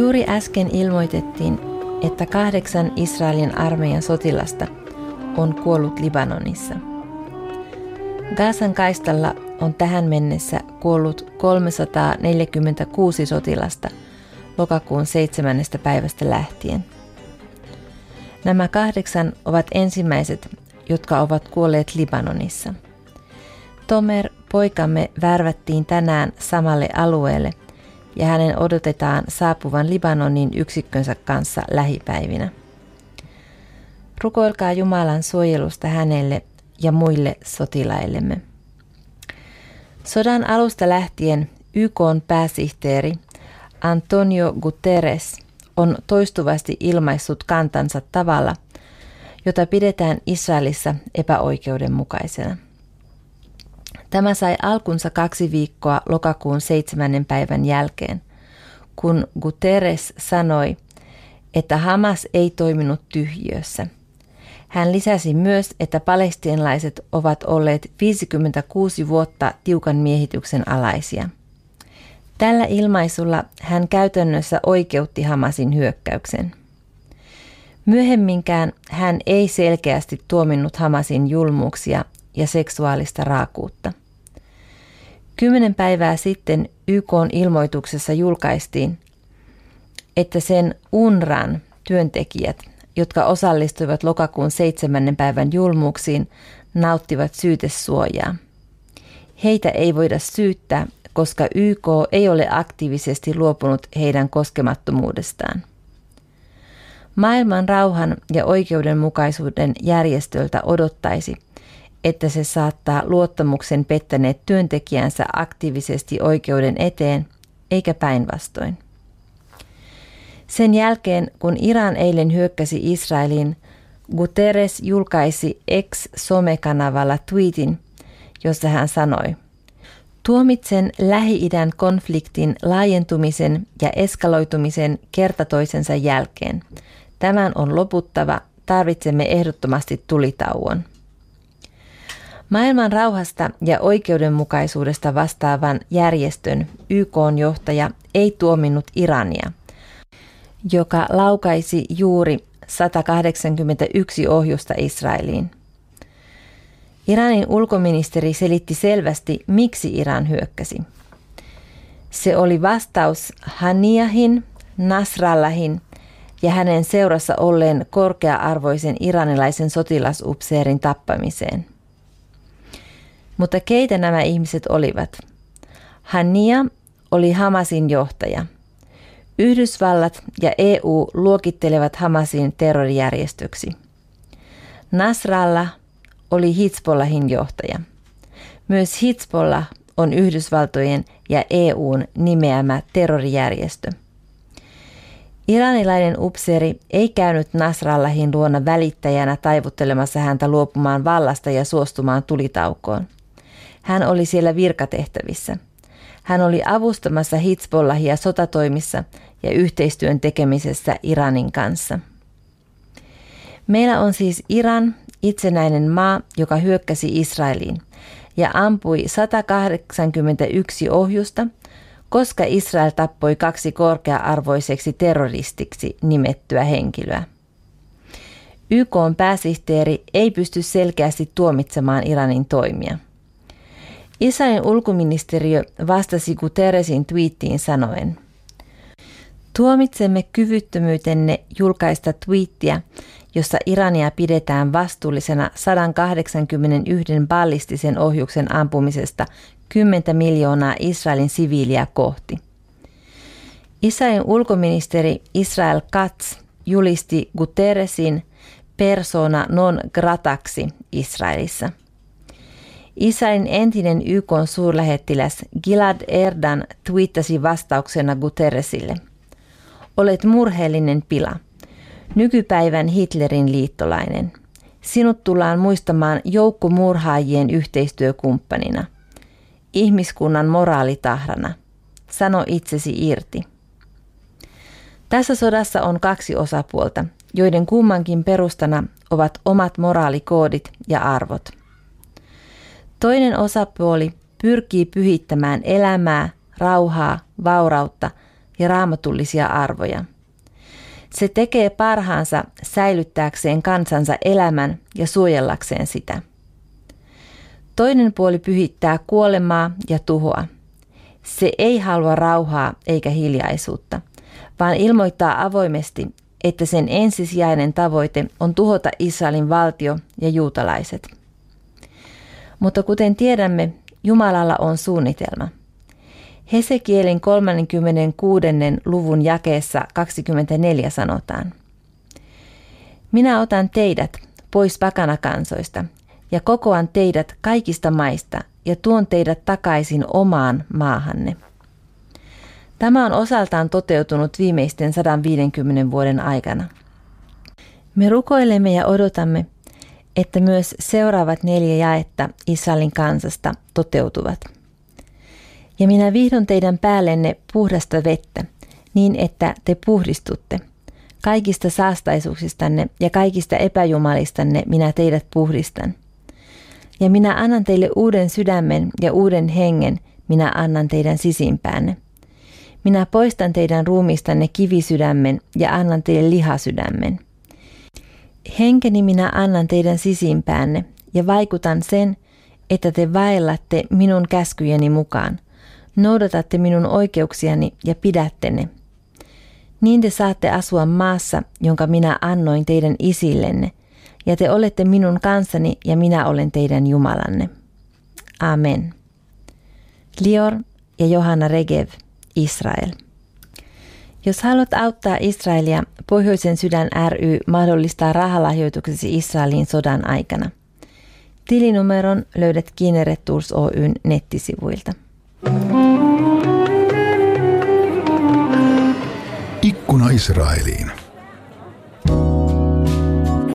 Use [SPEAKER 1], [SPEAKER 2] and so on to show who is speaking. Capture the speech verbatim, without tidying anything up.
[SPEAKER 1] Juuri äsken ilmoitettiin, että kahdeksan Israelin armeijan sotilasta on kuollut Libanonissa. Gazan kaistalla on tähän mennessä kuollut kolmesataaneljäkymmentäkuusi sotilasta lokakuun seitsemännestä päivästä lähtien. Nämä kahdeksan ovat ensimmäiset, jotka ovat kuolleet Libanonissa. Tomer, poikamme, värvättiin tänään samalle alueelle ja hänen odotetaan saapuvan Libanonin yksikkönsä kanssa lähipäivinä. Rukoilkaa Jumalan suojelusta hänelle ja muille sotilaillemme. Sodan alusta lähtien Y K:n pääsihteeri Antonio Guterres on toistuvasti ilmaissut kantansa tavalla, jota pidetään Israelissa epäoikeudenmukaisena. Tämä sai alkunsa kaksi viikkoa lokakuun seitsemännen päivän jälkeen, kun Guterres sanoi, että Hamas ei toiminut tyhjiössä. Hän lisäsi myös, että palestiinalaiset ovat olleet viisikymmentäkuusi vuotta tiukan miehityksen alaisia. Tällä ilmaisulla hän käytännössä oikeutti Hamasin hyökkäyksen. Myöhemminkään hän ei selkeästi tuominnut Hamasin julmuuksia ja seksuaalista raakuutta. Kymmenen päivää sitten Y K:n ilmoituksessa julkaistiin, että sen U N R W A:n työntekijät, jotka osallistuivat lokakuun seitsemännen päivän julmuuksiin, nauttivat syytesuojaa. Heitä ei voida syyttää, koska Y K ei ole aktiivisesti luopunut heidän koskemattomuudestaan. Maailman rauhan ja oikeudenmukaisuuden järjestöltä odottaisi, että se saattaa luottamuksen pettäneet työntekijänsä aktiivisesti oikeuden eteen, eikä päinvastoin. Sen jälkeen, kun Iran eilen hyökkäsi Israeliin, Guterres julkaisi X-somekanavalla tweetin, jossa hän sanoi: "Tuomitsen Lähi-idän konfliktin laajentumisen ja eskaloitumisen kerta toisensa jälkeen. Tämän on loputtava, tarvitsemme ehdottomasti tulitauon." Maailman rauhasta ja oikeudenmukaisuudesta vastaavan järjestön Y K:n johtaja ei tuominnut Irania, joka laukaisi juuri sata kahdeksankymmentäyksi ohjusta Israeliin. Iranin ulkoministeri selitti selvästi, miksi Iran hyökkäsi. Se oli vastaus Haniyahin, Nasrallahin ja hänen seurassa olleen korkea-arvoisen iranilaisen sotilasupseerin tappamiseen. Mutta keitä nämä ihmiset olivat? Haniya oli Hamasin johtaja. Yhdysvallat ja E U luokittelevat Hamasin terrorijärjestöksi. Nasrallah oli Hizbollahin johtaja. Myös Hizbollah on Yhdysvaltojen ja E U:n nimeämä terrorijärjestö. Iranilainen upseeri ei käynyt Nasrallahin luona välittäjänä taivuttelemassa häntä luopumaan vallasta ja suostumaan tulitaukoon. Hän oli siellä virkatehtävissä. Hän oli avustamassa Hizbollahia sotatoimissa ja yhteistyön tekemisessä Iranin kanssa. Meillä on siis Iran, itsenäinen maa, joka hyökkäsi Israeliin ja ampui sata kahdeksankymmentäyksi ohjusta, koska Israel tappoi kaksi korkea-arvoiseksi terroristiksi nimettyä henkilöä. Y K:n pääsihteeri ei pysty selkeästi tuomitsemaan Iranin toimia. Israelin ulkoministeriö vastasi Guterresin twiittiin sanoen: "Tuomitsemme kyvyttömyytenne julkaista twiittiä, jossa Irania pidetään vastuullisena sata kahdeksankymmentäyksi ballistisen ohjuksen ampumisesta kymmentä miljoonaa Israelin siviiliä kohti." Israelin ulkoministeri Israel Katz julisti Guterresin persona non grataksi Israelissa. Israelin entinen Y K:n suurlähettiläs Gilad Erdan twiittasi vastauksena Guterresille: "Olet murheellinen pila, nykypäivän Hitlerin liittolainen. Sinut tullaan muistamaan joukkomurhaajien yhteistyökumppanina, ihmiskunnan moraalitahrana. Sano itsesi irti." Tässä sodassa on kaksi osapuolta, joiden kummankin perustana ovat omat moraalikoodit ja arvot. Toinen osapuoli pyrkii pyhittämään elämää, rauhaa, vaurautta ja raamatullisia arvoja. Se tekee parhaansa säilyttääkseen kansansa elämän ja suojellakseen sitä. Toinen puoli pyhittää kuolemaa ja tuhoa. Se ei halua rauhaa eikä hiljaisuutta, vaan ilmoittaa avoimesti, että sen ensisijainen tavoite on tuhota Israelin valtio ja juutalaiset. Mutta kuten tiedämme, Jumalalla on suunnitelma. Hesekielin kolmaskymmeneskuudes luvun jakeessa kaksikymmentäneljä sanotaan: Minä otan teidät pois pakanakansoista ja kokoan teidät kaikista maista ja tuon teidät takaisin omaan maahanne. Tämä on osaltaan toteutunut viimeisten sata viisikymmentä vuoden aikana. Me rukoilemme ja odotamme, että myös seuraavat neljä jaetta Israelin kansasta toteutuvat. Ja minä vihdon teidän päällenne puhdasta vettä, niin että te puhdistutte. Kaikista saastaisuuksistanne ja kaikista epäjumalistanne minä teidät puhdistan. Ja minä annan teille uuden sydämen ja uuden hengen, minä annan teidän sisimpäänne. Minä poistan teidän ruumiistanne kivisydämen ja annan teille lihasydämen. Henkeni minä annan teidän sisimpäänne ja vaikutan sen, että te vaellatte minun käskyjeni mukaan. Noudatatte minun oikeuksiani ja pidätte ne. Niin te saatte asua maassa, jonka minä annoin teidän isillenne, ja te olette minun kanssani ja minä olen teidän Jumalanne. Amen. Lior ja Johanna Regev, Israel. Jos haluat auttaa Israelia, Pohjoisen sydän ry mahdollistaa rahalahjoituksesi Israelin sodan aikana. Tilinumeron löydät Kinneret Tours Oyn nettisivuilta.
[SPEAKER 2] Ikkuna Israeliin.